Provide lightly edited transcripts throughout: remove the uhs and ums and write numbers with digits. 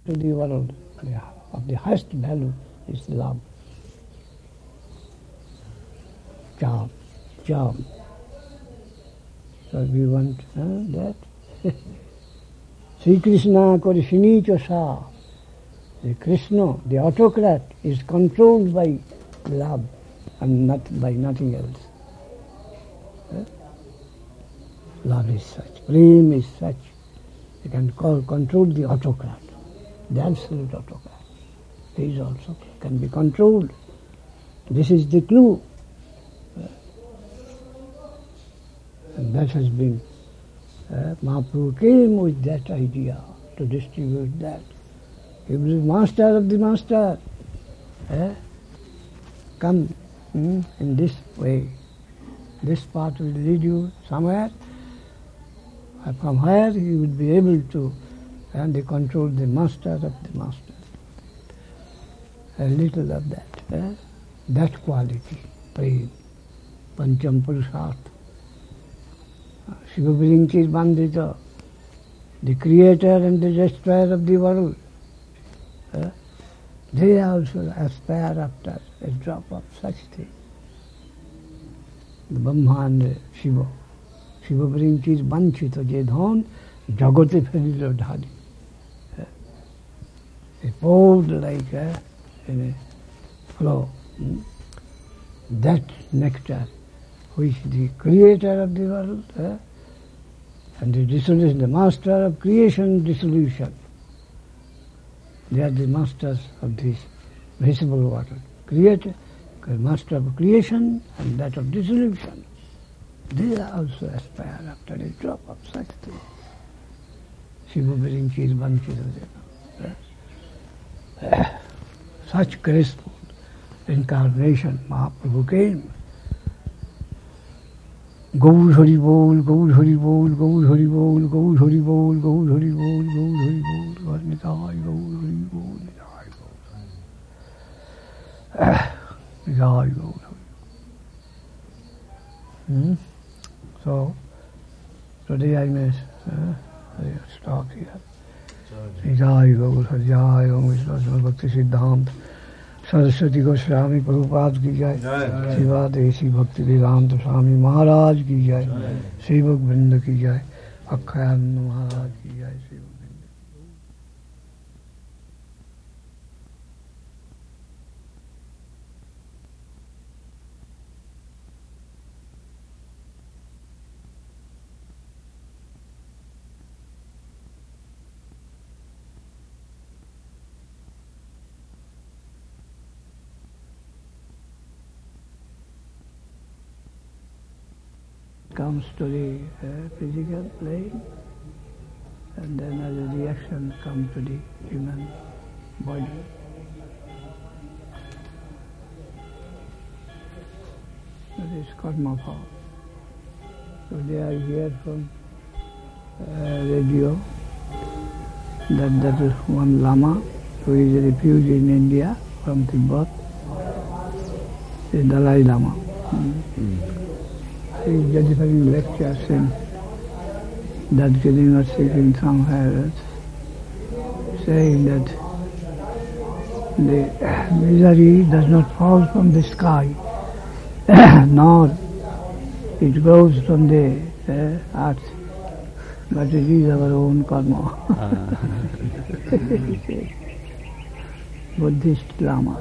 to the world of the highest value is love. Charm. So we want that. Sri Krishna Korishini Chosa. The Krishna, the autocrat, is controlled by love and not by nothing else. Love is such, prem is such. You can control the autocrat, the absolute autocrat. He is also can be controlled. This is the clue. And that has been, Mahaprabhu came with that idea to distribute that. He was master of the master. Come in this way. This path will lead you somewhere. From where you will be able to control the master of the master. A little of that. That quality, prem, pancham purusharth. Shiva Virinchis Bandhita, the creator and the destroyer of the world. They also aspire after a drop of such thing. The Brahma and Shiva. Shiva Virinchis Banchita Jedhan Jagote Ferilo Dhari. They poured like in a flow. That nectar which the creator of the world and the dissolution, the master of creation, dissolution. They are the masters of this visible water. Creator, master of creation and that of dissolution. They also aspire after a drop of such thing. Shiva Virinchis Banchita. Such graceful incarnation Mahaprabhu came. Gaur Hari Bol, Gaur Hari Bol, Gaur Hari Bol, Gaur Hari Bol, Gaur Hari Bol, Gaur Hari Bol, Gaur Nitai, Gaur Hari Bol, Nitai, Gaur Hari. So, today I may stop here. Nitai, Gaur Hari, Jai, Om Vishnu Bhakti Siddhant. Saraswati Goswami Prabhupada की जय, शिवा देसी भक्ति वेदांत स्वामी महाराज की जय, सेवक वृंद की जय, अक्षयानंद महाराज की जय, सेवक वृंद। Comes to the physical plane, and then as a reaction comes to the human body. That is karma power. Today I hear from radio that is one Lama who is a refugee in India from Tibet, the Dalai Lama. He is delivering lectures in that university in somewhere else, saying that the misery does not fall from the sky, nor it grows from the earth, but it is our own karma. Buddhist Lama.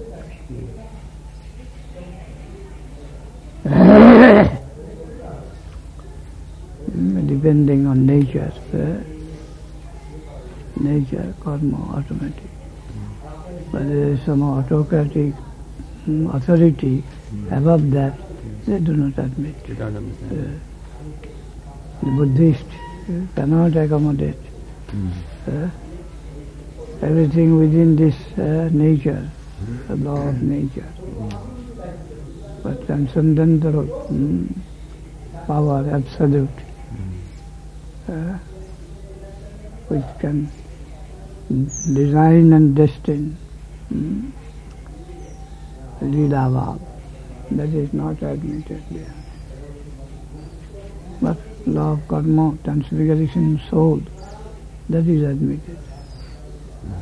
Depending on nature, karma, automatic. But there is some autocratic authority above that, they do not admit. The Buddhist cannot accommodate everything within this nature, the law of nature. But transcendental power, absolute, which can design and destine Leela Bhav, that is not admitted there. But law of karma, transfiguration soul, that is admitted.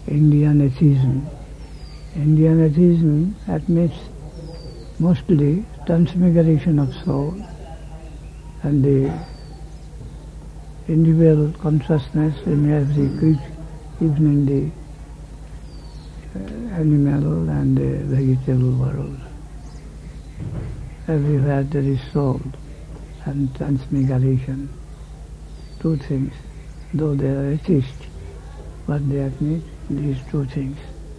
Indian atheism. Indian atheism admits mostly transmigration of soul and the individual consciousness in every creature, even in the animal and the vegetable world. Everywhere there is soul and transmigration. Two things, though they are atheists, but they admit these two things.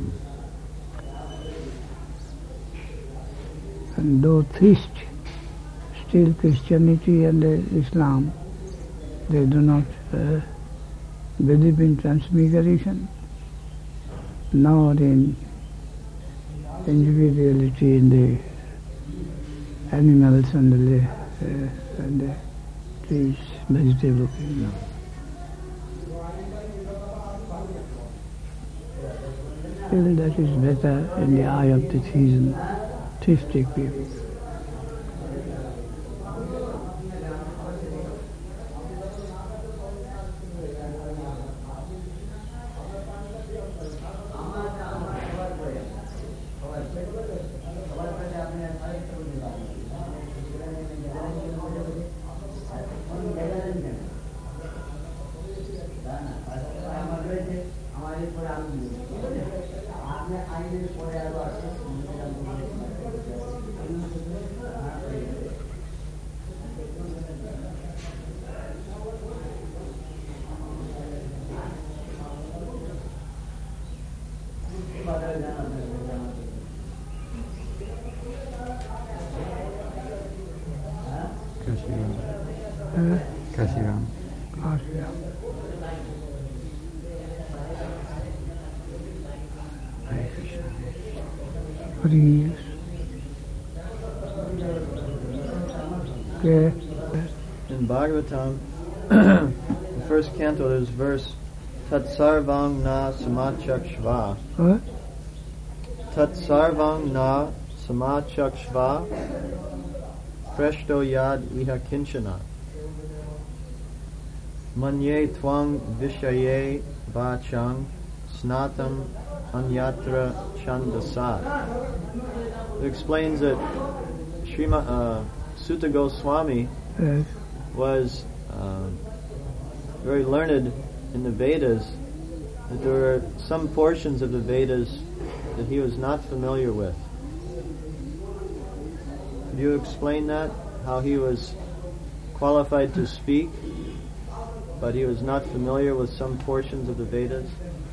And though theists, still Christianity and Islam, they do not believe in transmigration, nor in individuality in the animals and the trees, vegetable kingdom. Still that is better in the eye of the theistic people. Kashiram. Please. Okay. In Bhagavatam, the first canto, there's verse Tat sarvang na samachakshva. What? Tat sarvang na samachakshva preshto yad iha kinchana. Manye twang vishaye vachang snatam anyatra chandasat. It explains that Sutta Goswami Yes. was very learned in the Vedas, that there were some portions of the Vedas that he was not familiar with. Could you explain that? How he was qualified to speak, but he was not familiar with some portions of the Vedas?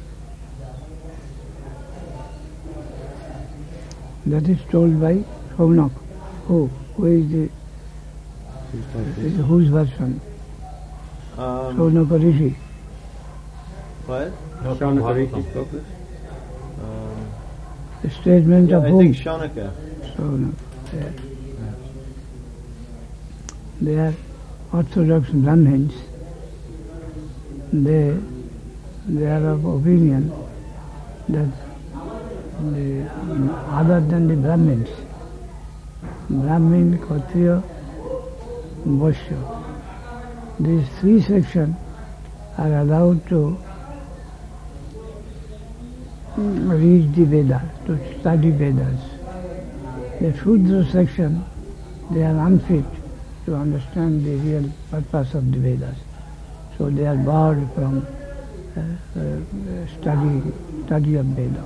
That is told by Shaunak. Who is the whose version? Shaunaka Rishi. What? The statement of I whom? think Shaunaka. Shaunaka. Yeah. They are Orthodox Brahmins. They are of opinion that other than the Brahmins, Brahmin, Kshatriya, Vaishya, these three sections are allowed to read the Vedas, to study Vedas. The Shudra section, they are unfit to understand the real purpose of the Vedas. So they are barred from study of Vedas.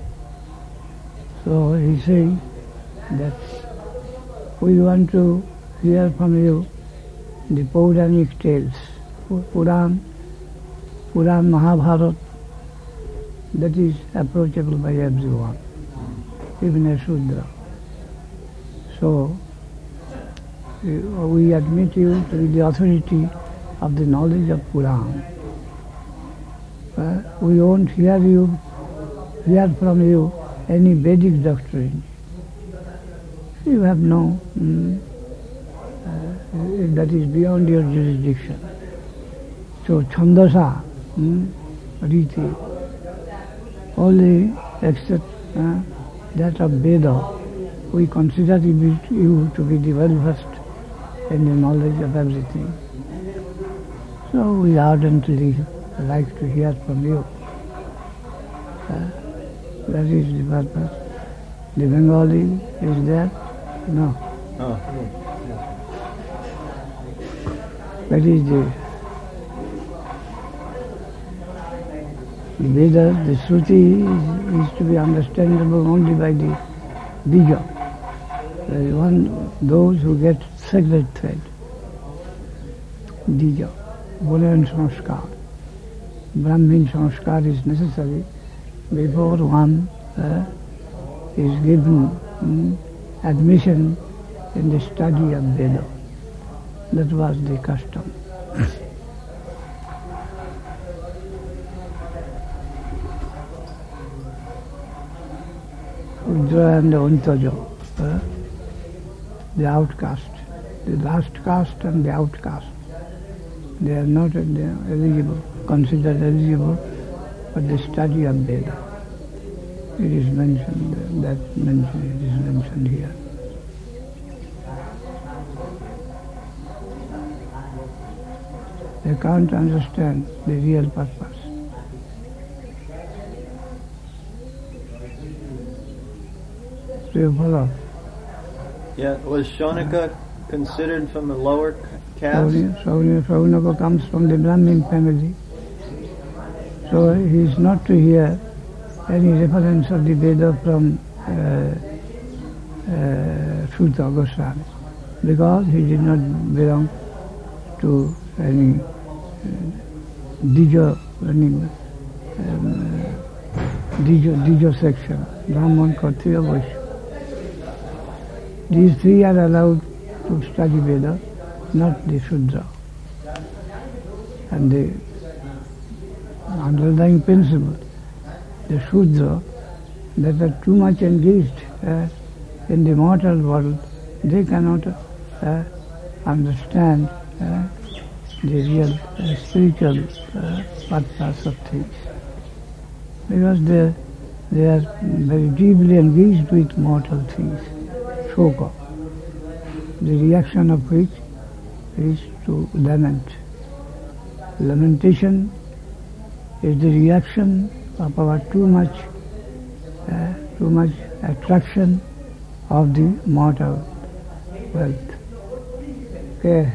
So he says that we want to hear from you the Puranic tales, Puran, Mahabharata, that is approachable by everyone, even a Shudra. So we admit you to be the authority of the knowledge of Puran. We won't hear from you any Vedic doctrine. You have no, that is beyond your jurisdiction. So Chandasa, Riti, only except that of Veda, we consider you to be the well-versed in the knowledge of everything. So we ardently like to hear from you. That is the purpose. The Bengali is there? No. Oh, That is the Vedas, the Shruti is to be understandable only by the Bija. Those who get sacred thread, Bija, Bulan Sanskar. Brahmin Sanskar is necessary before one is given admission in the study of Veda. That was the custom. Udra and Untaja, the outcast, the last caste and the outcast. They are not eligible, considered eligible for the study of Veda. It is mentioned, it is mentioned here. They can't understand the real purpose. Do you follow? yeah. Was Shaunaka considered from a lower caste? Shaunaka comes from the Brahmin family. So he is not to hear any reference of the Veda from Suta Goswami, because he did not belong to any Dija section, Brahman, Kshatriya, Vaishya. These three are allowed to study Veda, not the Shudra. And the underlying principle, the Shudra, that are too much engaged in the mortal world, they cannot understand the real spiritual purpose of things, because they are very deeply engaged with mortal things. Shoka, the reaction of which is to lament. Lamentation is the reaction of our too much attraction of the mortal wealth. Okay.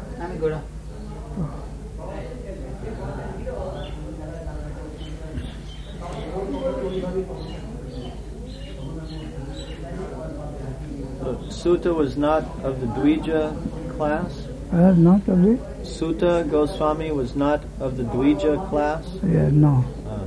Suta was not of the Dvija class? Not of the? Suta Goswami was not of the Dvija class? Yeah, no.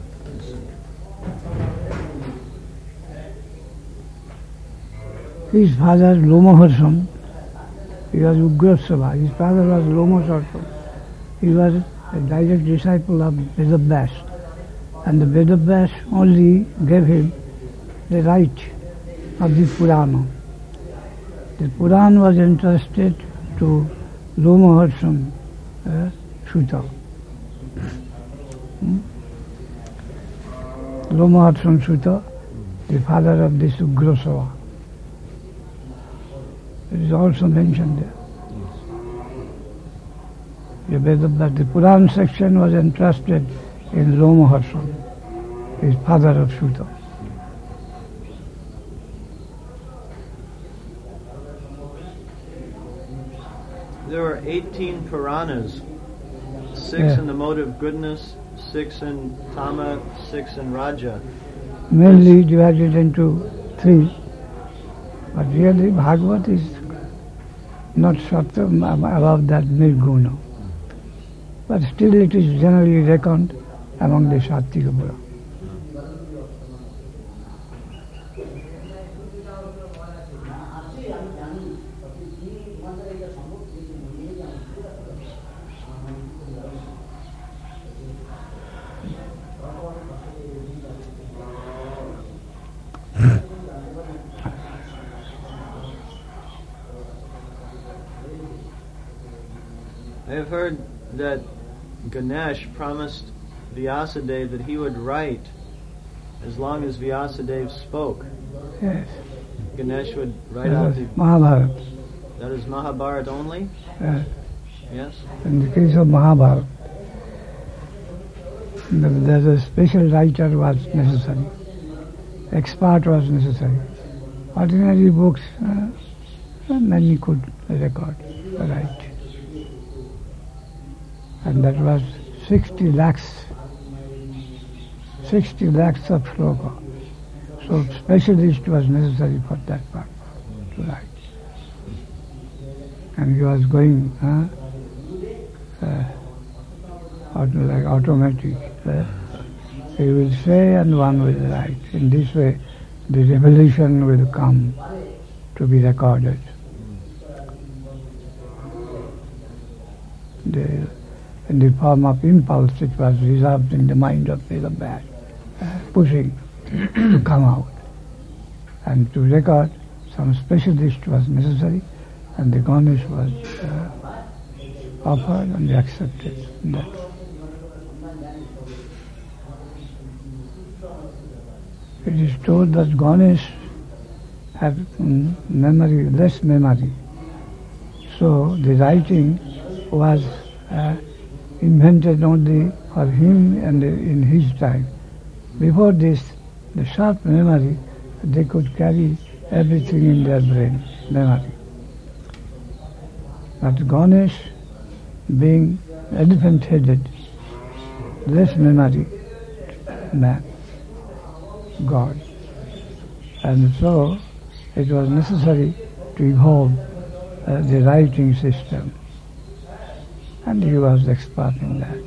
His father, Lomaharsam, he was Ugrasava. His father was Lomaharsam. He was a direct disciple of Vedavyas. And the Vedavyas only gave him the right of the Purana. The Purana was entrusted to Lomaharsam Suta. Lomaharsam Suta, the father of this Ugrasava. It is also mentioned there. The Puran section was entrusted in Lomaharsam, his father of Suta. There were 18 Puranas, 6 in the mode of goodness, 6 in Tama, 6 in Raja. Mainly divided into 3. But really Bhagavad is not above that Nirguna. But still it is generally reckoned among the Sattvika Purana. I have heard that Ganesh promised Vyasadeva that he would write as long as Vyasadeva spoke. Yes. Ganesh would write out the Mahabharata. That is Mahabharata only? Yes. Yes. In the case of Mahabharata, There's a special writer was necessary, expert was necessary. Ordinary books, many could record, write. And that was 60 lakhs of shloka. So specialist was necessary for that purpose to write. And he was going like automatic. He will say and one will write. In this way, the revelation will come to be recorded. In the form of impulse, it was reserved in the mind of the man, pushing to come out. And to record, some specialist was necessary, and the Ganesh was offered and accepted. That. It is told that Ganesh had memory, less memory. So the writing was invented only for him and in his time. Before this, the sharp memory, they could carry everything in their brain, memory. But Ganesh, being elephant-headed, less memory man, God. And so it was necessary to evolve the writing system. And he was expert in that.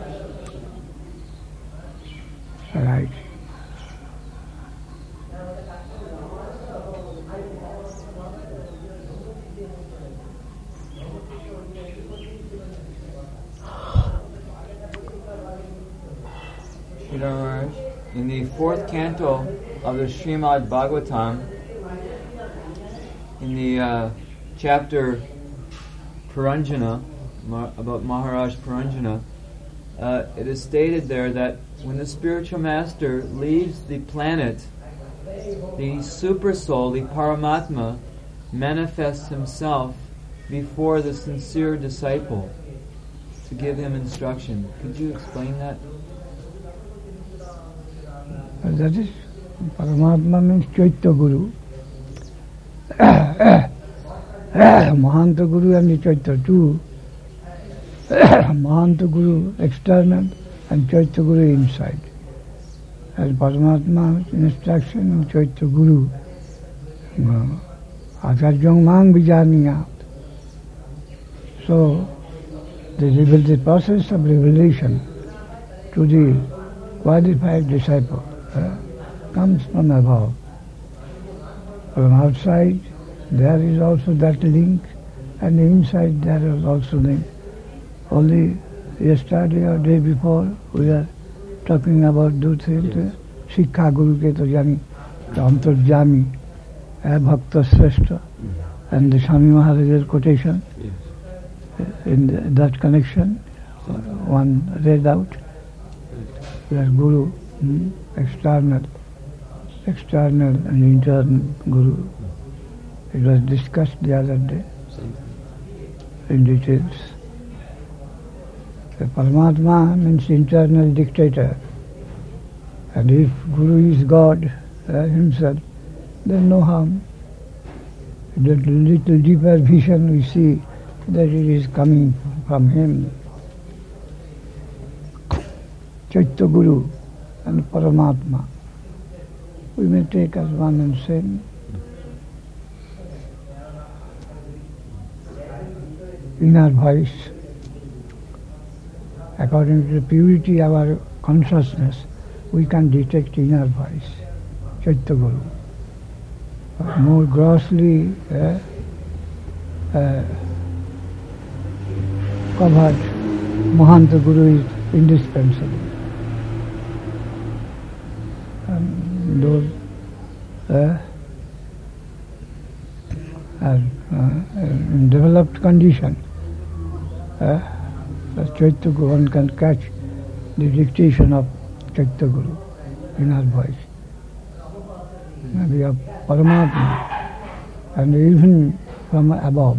Right. In the fourth canto of the Srimad Bhagavatam, in the chapter Puranjana, about Maharaj Puranjana, it is stated there that when the spiritual master leaves the planet, the super soul, the Paramatma, manifests himself before the sincere disciple to give him instruction. Could you explain that? That is, Paramatma means Chaitya Guru. Mahanta Guru and the Chaitya too. Mahanta Guru external and Chaitya Guru inside. As Paramatma's instruction and Chaitya Guru. Acharyang mang vijaniyat. So, the process of revelation to the qualified disciple comes from above. From outside, there is also that link, and inside there is also link. Only yesterday or day before, we are talking about those things. Sikha Guru ke to jani, Antarjami, Bhakta Sreshta, and the Swami Maharaj's quotation. In that connection, one read out that Guru, external and internal Guru. It was discussed the other day in details. The Paramatma means internal dictator, and if Guru is God himself, then no harm. The little deeper vision we see that it is coming from him. Chaitya Guru and Paramatma, we may take as one and same. Inner voice, according to the purity of our consciousness, we can detect inner voice, Chaitya Guru. But more grossly covered, Mahanta Guru is indispensable. And those in developed condition, Chaitya Guru, one can catch the dictation of Chaitya Guru in our voice. Maybe of Paramatma, and even from above.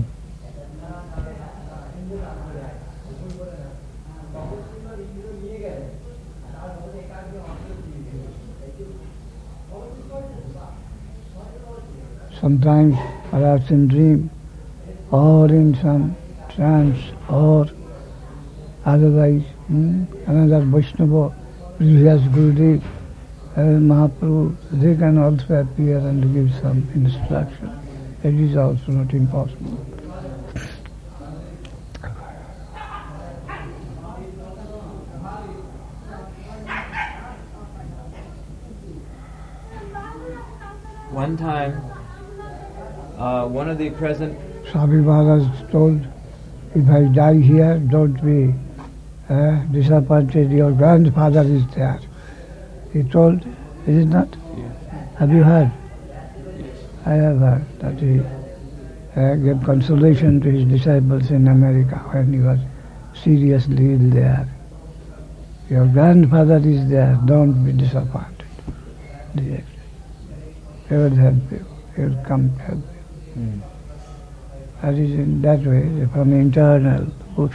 sometimes perhaps in dream, or in some trance, or otherwise. Another Vaishnava, previous Gurudev, Mahaprabhu, they can also appear and give some instruction. It is also not impossible. One time, one of the present Swami Maharaj told, if I die here, don't be disappointed, your grandfather is there. He told, is it not? Yes. Have you heard? Yes. I have heard that he gave consolation to his disciples in America when he was seriously ill there. Your grandfather is there, don't be disappointed. He will help you, he will come to help you. That is in that way, from internal push.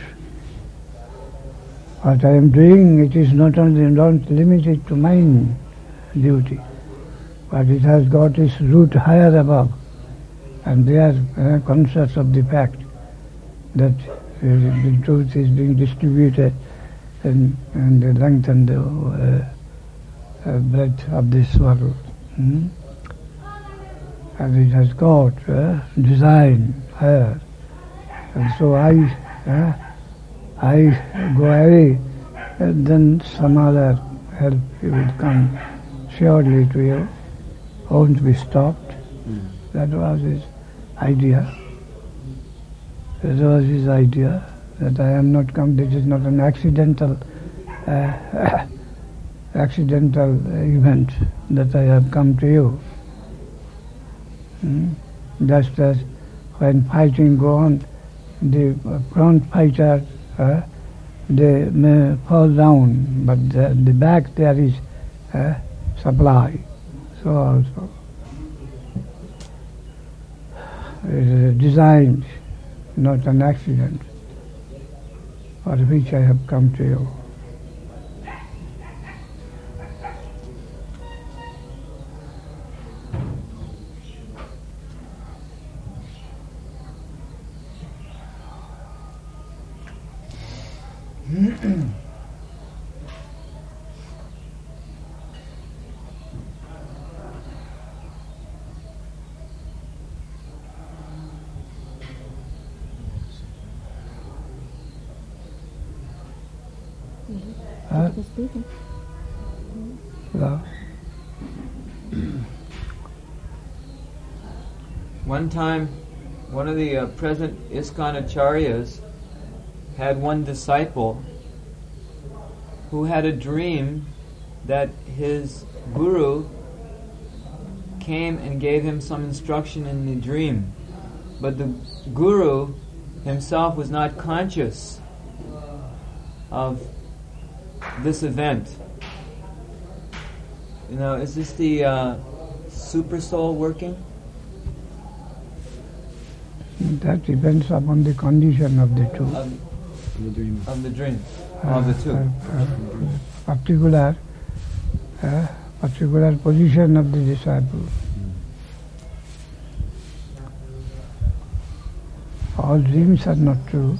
What I am doing, it is not only, don't limit it to my duty, but it has got its root higher above, and they are conscious of the fact that the truth is being distributed in the length and the breadth of this world. And it has got design higher. And so I go away, and then some other help will come surely to you, won't be stopped. That was his idea. That was his idea, that I am not come, this is not an accidental event that I have come to you. Just as when fighting go on, the front fighter, they may fall down, but the back there is supply. So also, it is designed, not an accident, for which I have come to you. One time, one of the present ISKCON acharyas had one disciple who had a dream that his guru came and gave him some instruction in the dream, but the guru himself was not conscious of this event. You know, is this the super soul working? That depends upon the condition of the two. Of the dream. Of the two. Particular position of the disciple. All dreams are not true.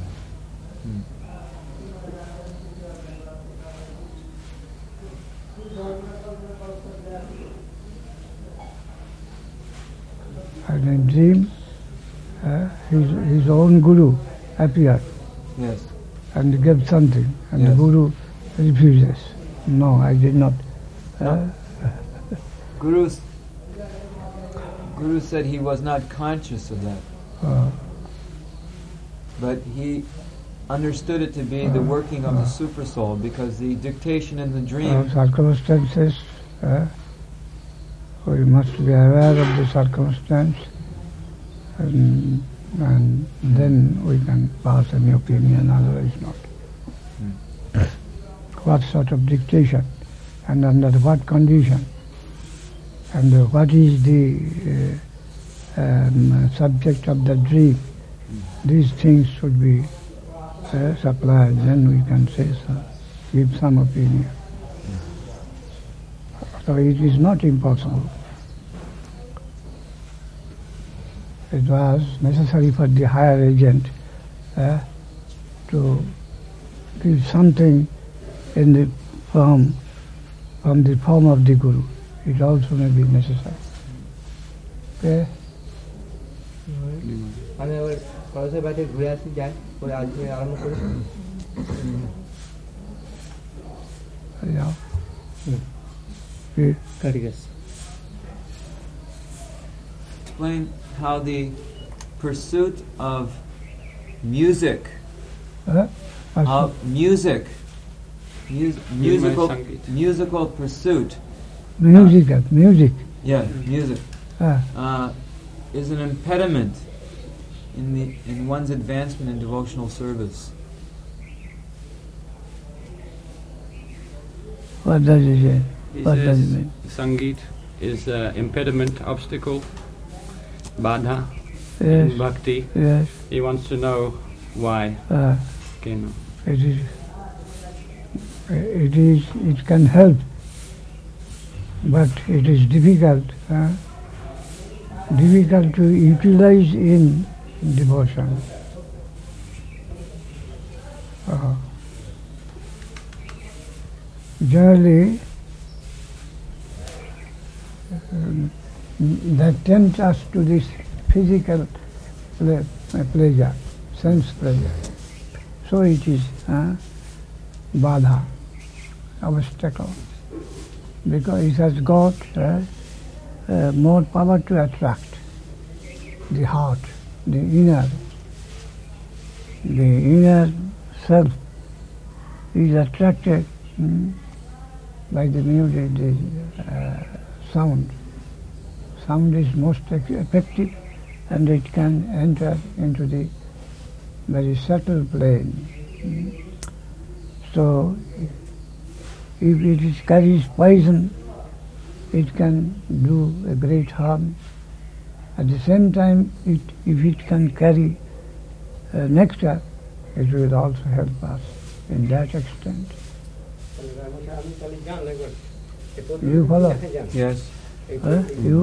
And in dream, his own guru appeared. Yes. And gave something, and Yes. the guru refuses. No, I did not. Guru said he was not conscious of that, but he understood it to be the working of the super soul, because the dictation in the dream. Circumstances, we must be aware of the circumstance, and then we can pass any opinion, otherwise not. What sort of dictation, and under what condition, and what is the subject of the dream, these things should be supplied, then we can say so, give some opinion. So it is not impossible. it was necessary for the higher agent to give something in the form, from the form of the Guru. It also may be necessary. Okay? আমি আবার কলেজের বাইরে ঘুরে আসি যাই পরে আজকে আরম্ভ করি Yeah. ঠিক আছে Explain how the pursuit of music, musical pursuit, Music. yeah, music, is an impediment in one's advancement in devotional service. What does it say? He What does it says mean? Sangeet is impediment, obstacle, badha Yes. in bhakti. Yes. He wants to know why. Okay, no. It can help, but it is difficult to utilize in devotion. Generally, that tempts us to this physical pleasure, sense pleasure. So it is badha, obstacle, because it has got more power to attract the heart, the inner self is attracted by the music, the sound. Sound is most effective, and it can enter into the very subtle plane. So, if it carries poison, it can do a great harm. At the same time, if it can carry nectar, it will also help us in that extent. You follow? Yes, You?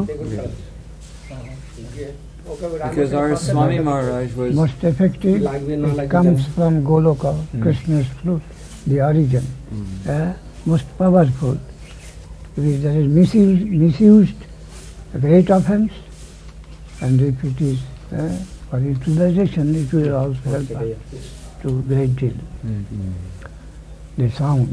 because our Swami Maharaj was Most effective, it comes from Goloka, Krishna's flute, the origin. Most powerful. If that is misused, a great offense, and if it is for utilization, it will also help us to great deal. The sound.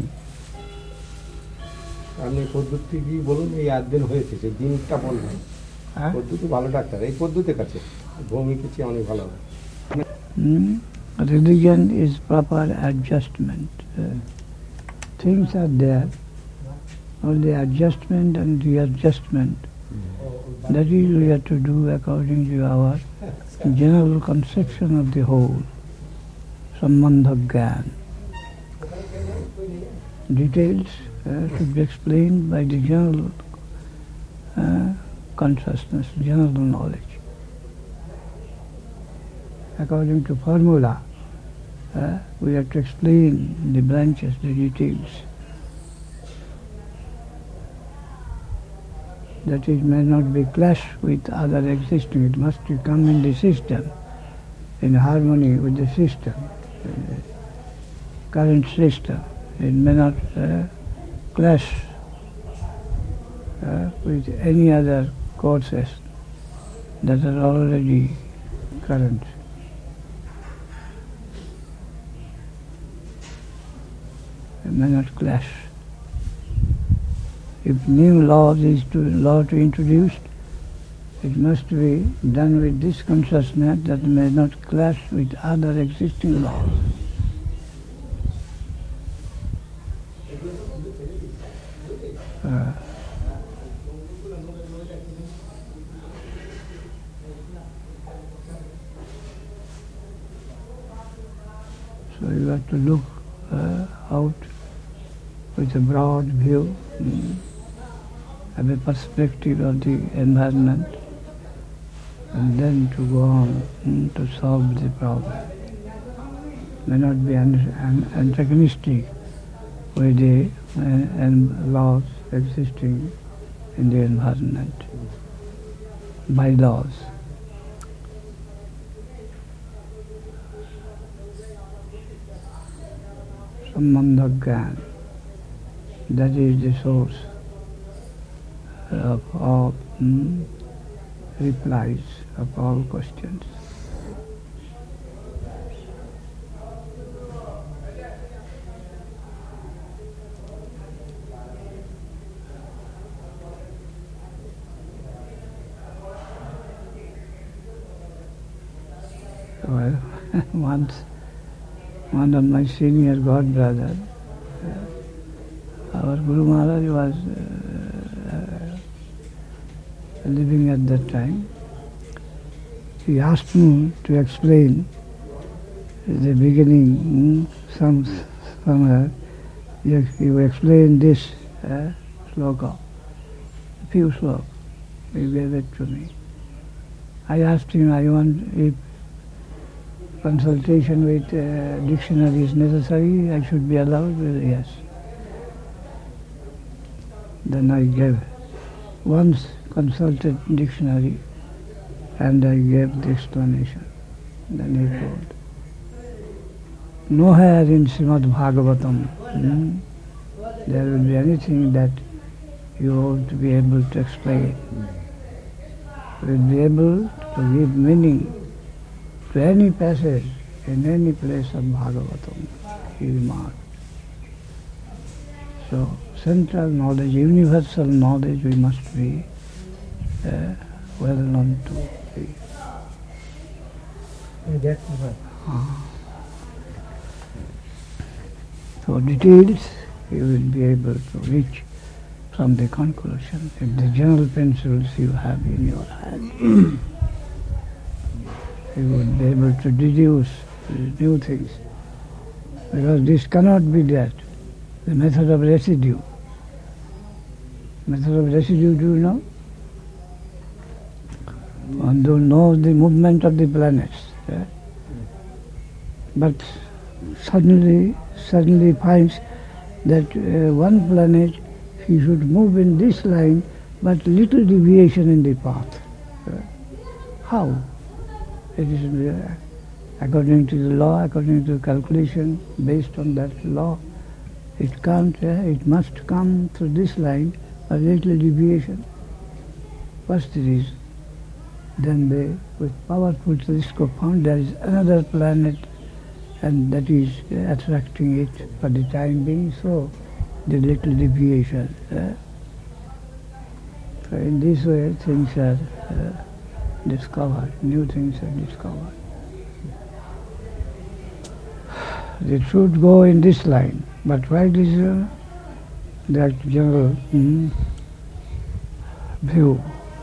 আপনি পদ্ধতি কি বলুন এই 8 দিন হয়েছে সেই দিনটা বলবেন পদ্ধতি ভালো ডাক্তার এই পদ্ধতির কাছে ভূমিকা চেয়ে অনেক ভালো হবে Religion is proper adjustment. Things are there, only adjustment and readjustment. That is we have to do according to our general conception of the whole. Sambandha Gyan. Details should be explained by the general consciousness, general knowledge. According to formula, we have to explain the branches, the details. That it may not be clash with other existing. It must come in the system, in harmony with the system, current system. It may not clash with any other courses that are already current. It may not clash. If new law to introduce, it must be done with this consciousness that may not clash with other existing laws. So you have to look out with a broad view, have a perspective of the environment, and then to go on to solve the problem. May not be antagonistic with the laws existing in the environment, bylaws. Sambandha Gyan. That is the source of all replies of all questions. Well, once one of my senior god brothers, our Guru Maharaj was living at that time. He asked me to explain the beginning, somewhere. You explain this sloka, a few slokas. He gave it to me. I asked him, I want if consultation with dictionary is necessary, I should be allowed. Yes. Then I gave, once consulted dictionary and I gave the explanation. Then he told, nowhere in Srimad Bhagavatam there will be anything that you won't be able to explain. You will be able to give meaning to any passage in any place of Bhagavatam, he remarked. So, central knowledge, universal knowledge, we must be well known to be. So, details you will be able to reach from the conclusion. If the general pencils you have in your hand, you would be able to deduce new things. Because this cannot be that. The method of residue. Method of residue, do you know? One don't know the movement of the planets. But suddenly finds that one planet, he should move in this line, but little deviation in the path. How? It is according to the law, according to calculation, based on that law. It can't, it must come through this line, a little deviation. What's the reason? Then they, with powerful telescope, found there is another planet, and that is attracting it for the time being, so the little deviation. So in this way, things are discovered, new things are discovered. They should go in this line, but why this that general view,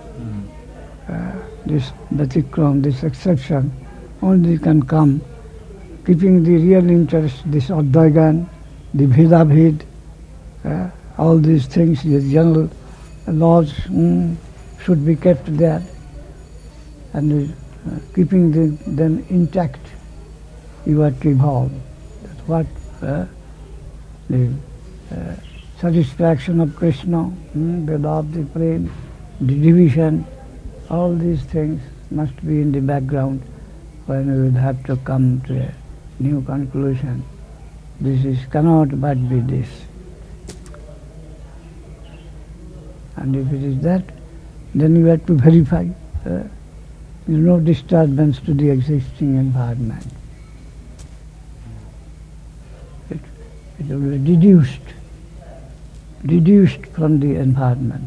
this Batikram, this exception, only can come keeping the real interest, this Advaigan, the Bhedabhed, all these things, the general laws should be kept there, and keeping them intact, you are to evolve. That's what the satisfaction of Krishna, the love, the prema, the division, all these things must be in the background when we will have to come to a new conclusion. This cannot but be this. And if it is that, then you have to verify. There is no disturbance to the existing environment. It will be deduced from the environment.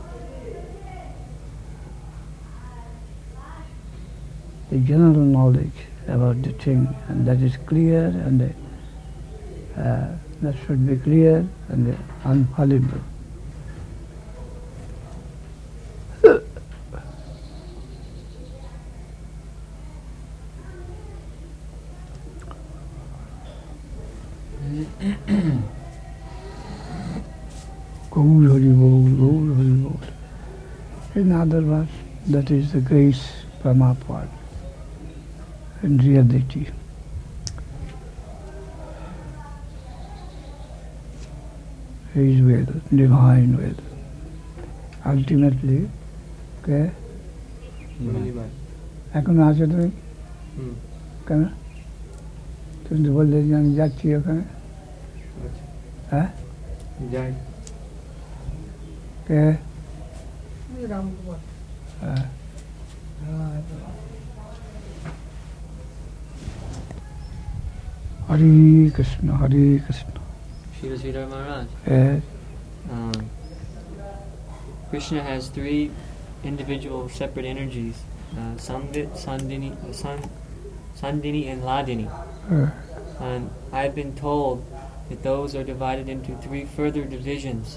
The general knowledge about the thing, and that is clear, and that should be clear and unfallible. Gaur Hari Bol, Gaur Hari Bol. In other words, that is the grace from upward in reality. His will, divine will. Ultimately, okay? এখন আছো তুমি কেন তুমি তো বললে যে আমি যাচ্ছি ওখানে Huh? Jai. Okay. Hare Krishna, Hare Krishna. Srila Sridhar Maharaj. Yes. Krishna has three individual separate energies, Samvit, Sandini, Sandini and Ladini. And I've been told that those are divided into three further divisions,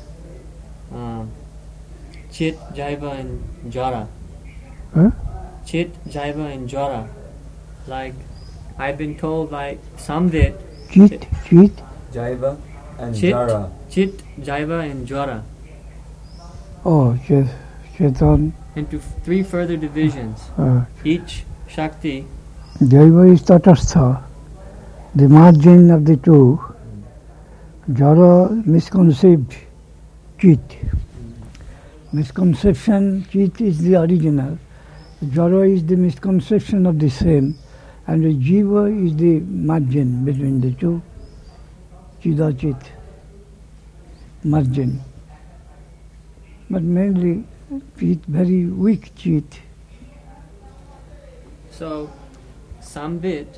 Chit, Jaiva and Jara. Huh? Chit, Jaiva and Jara. Like, I've been told like Samvit, Chit, Jaiva and Chit, Jara. Chit, Jaiva and Jara. oh, Chetan. Into three further divisions. Each Shakti. Jaiva is Tatastha, the margin of the two. Jara, misconceived, Chit. Misconception, Chit is the original. Jara is the misconception of the same. And the Jiva is the margin between the two. Chidachit, margin. But mainly, Chit, very weak Chit. So, Samvit,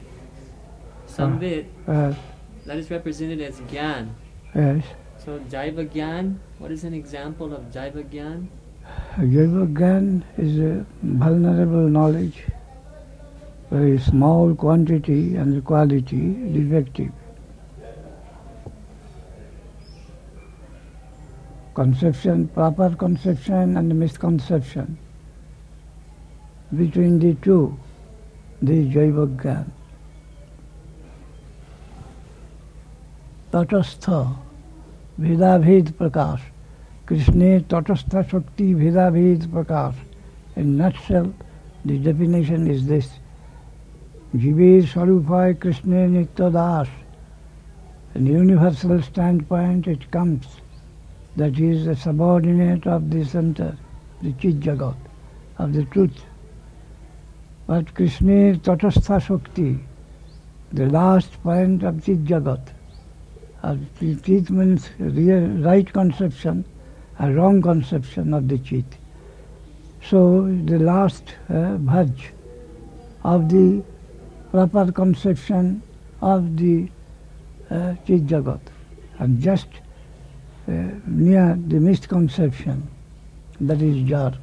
that is represented as Gyan. Yes. So, Jaiva Gyan, what is an example of Jaiva Gyan? Jaiva Gyan is a vulnerable knowledge, very small quantity and quality, defective. Conception, proper conception and misconception. Between the two, the Jaiva Gyan. Tatastha, Vedabhed Prakash. Krishna Tatastha Shakti Vedabhed Prakash. In nutshell, the definition is this. Jive Sarupaya Krishna Nitya Das. In universal standpoint it comes that he is a subordinate of the center, the Chit Jagat, of the truth. But Krishna Tatastha Shakti, the last point of Chit Jagat. Chit means right conception, a wrong conception of the Chit. So the last verge of the proper conception of the Chit Jagat, and just near the misconception, that is Jar.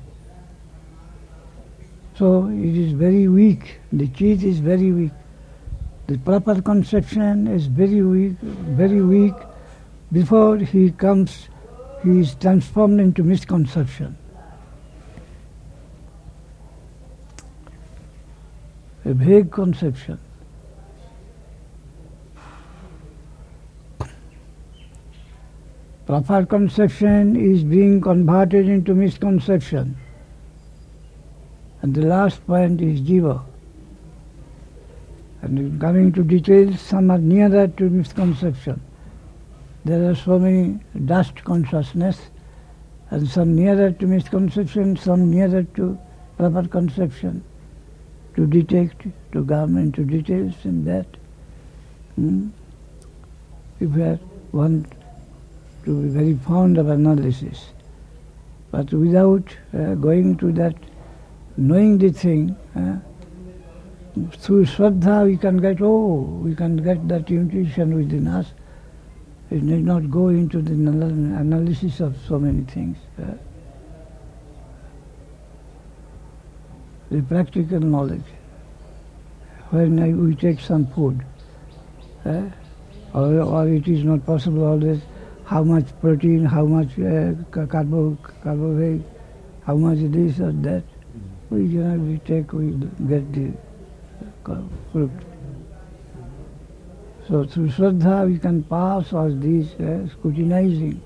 So it is very weak, the Chit is very weak. The proper conception is very weak. Before he comes, he is transformed into misconception. A vague conception. Proper conception is being converted into misconception. And the last point is Jiva. And coming to details, some are nearer to misconception. There are so many dust consciousness, and some nearer to misconception, some nearer to proper conception. To detect, to come into details in that. If we want to be very fond of analysis, but without going to that, knowing the thing, through Shraddha we can get that intuition within us. It need not go into the analysis of so many things. The practical knowledge. When we take some food, or it is not possible always, how much protein, how much carbohydrate, how much this or that, we get the fruit. So through Shraddha we can pass all these scrutinizing.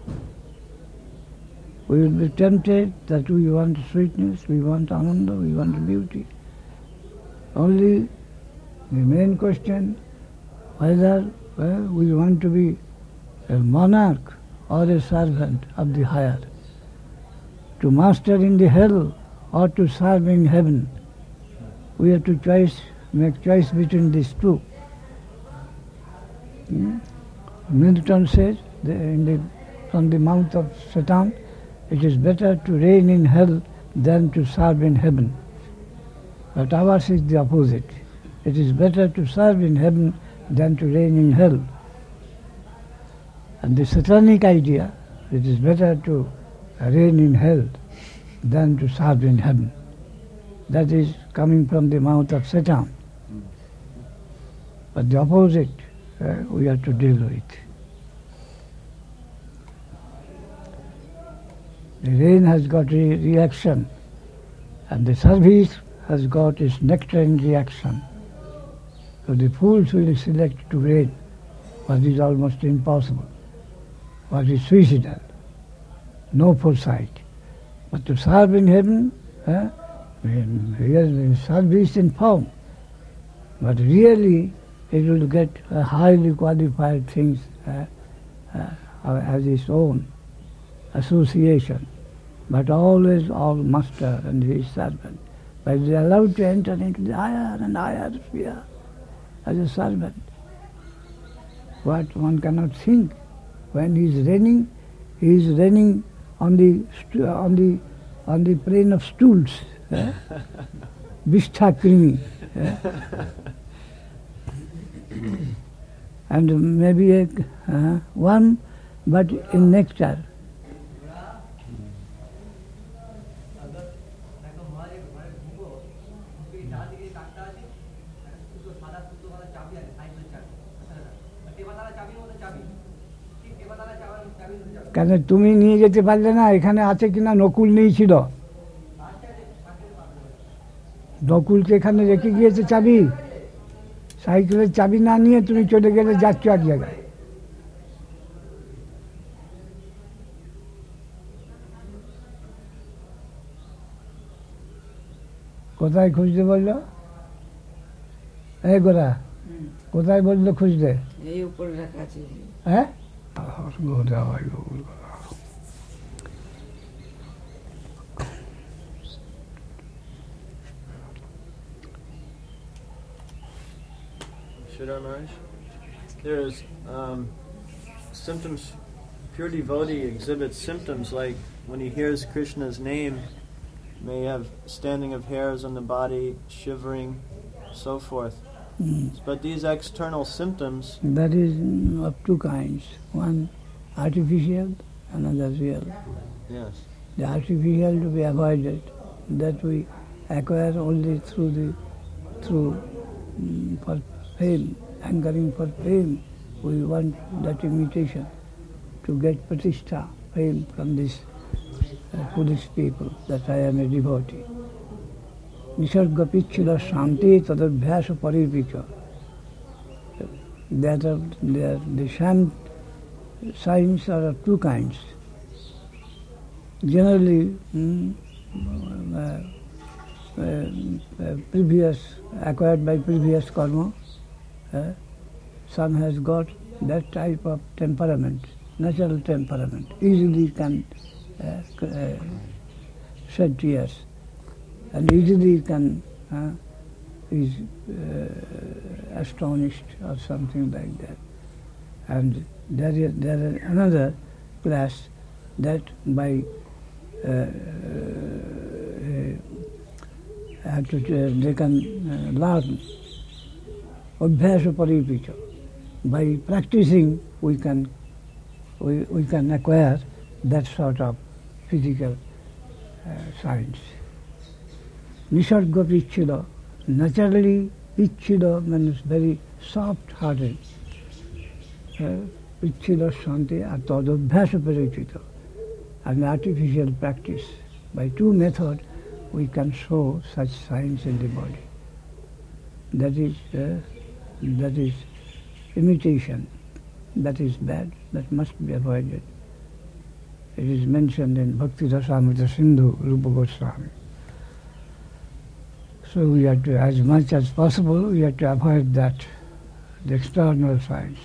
We will be tempted that we want sweetness, we want ananda, we want beauty. Only the main question, whether we want to be a monarch or a servant of the higher, to master in the hell or to serve in heaven. We have to make choice between these two. Milton says, from the mouth of Satan, it is better to reign in hell than to serve in heaven. But ours is the opposite. It is better to serve in heaven than to reign in hell. And the satanic idea, it is better to reign in hell than to serve in heaven. That is coming from the mouth of Satan. But the opposite we have to deal with. The rain has got a reaction, and the service has got its nectarine reaction. So the fools will select to rain what is almost impossible, what is suicidal, no foresight. But to serve in heaven, here service in form, but really it will get a highly qualified things as its own association, but always all master and his servant. But they are allowed to enter into the higher and higher sphere as a servant. What one cannot think. When he is reigning on the plane of stools, Vishtakrimi, and maybe a worm, but in nectar. কেন তুমি নিয়ে যেতে পারলে না? এখানে আছে কিনা নকুল নিয়েছিল, নকুলকে এখানে রেখে গিয়েছে চাবি। সাইকেলের চাবি না নিয়ে তুমি চলে গেলে যাচ্ছ এক জায়গায়। কোথায় খুঁজতে বললো? এই গোরা কোথায় বললো খুঁজতে? এই উপরে রাখা আছে। হ্যাঁ, Sridhar Maharaj, there's symptoms. Pure devotee exhibits symptoms like when he hears Krishna's name, may have standing of hairs on the body, shivering, so forth. But these external symptoms... That is of two kinds. One artificial, another real. Yes. The artificial to be avoided, that we acquire only through for fame, hankering for fame. We want that imitation to get pratishtha, fame from these foolish people, that I am a devotee. Nisarga pichila shanti tadabhyasa paripika. The signs are of two kinds. Generally, acquired by previous karma, some has got that type of temperament, natural temperament, easily can shed tears, and easily can is astonished or something like that. And there is another class that by they can learn. Abhyasa paripika. By practicing, we can acquire that sort of physical science. Nisarga pichila, naturally pichila means very soft-hearted. Pichila shanti atad abhyasa paripika. An artificial practice. By two methods, we can show such signs in the body. That is imitation. That is bad. That must be avoided. It is mentioned in Bhakti Rasamrita Sindhu, Rupa Goswami. So we have to, as much as possible, we have to avoid that, the external signs.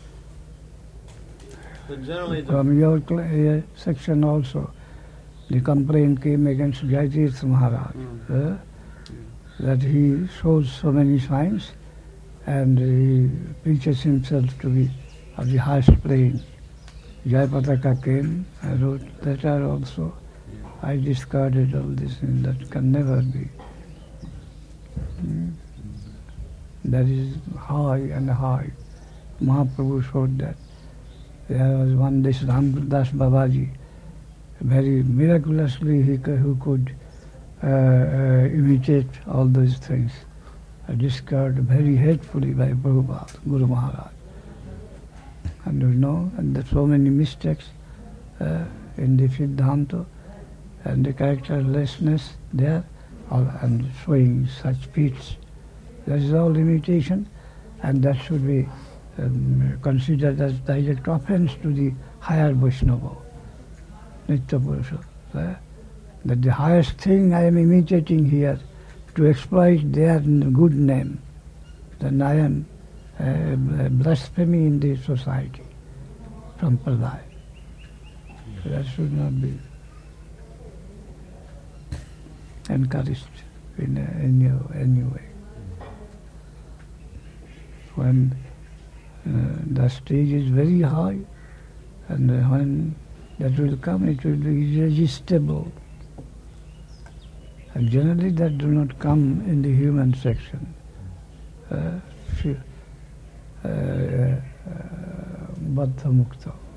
But generally, from your section also, the complaint came against Jayatirath Maharaj, that he shows so many signs and he preaches himself to be of the highest plane. Jayapataka came, I wrote letter also. I discarded all this, and that can never be. That is high and high. Mahaprabhu showed that. There was one, this Ramdas Babaji, very miraculously who could imitate all those things. Discarded very hatefully by Prabhupada, Guru Maharaj. And and there's so many mistakes in the Siddhanta and the characterlessness there, and showing such feats. That is all imitation, and that should be considered as direct offense to the higher Vaishnava, Nitya Purusha. That the highest thing I am imitating here, to exploit their good name, then I am blasphemy in the society, sampradaya. So that should not be encouraged in any way. When the stage is very high, and when that will come, it will be irresistible. And generally that do not come in the human section. Baddha Mukta.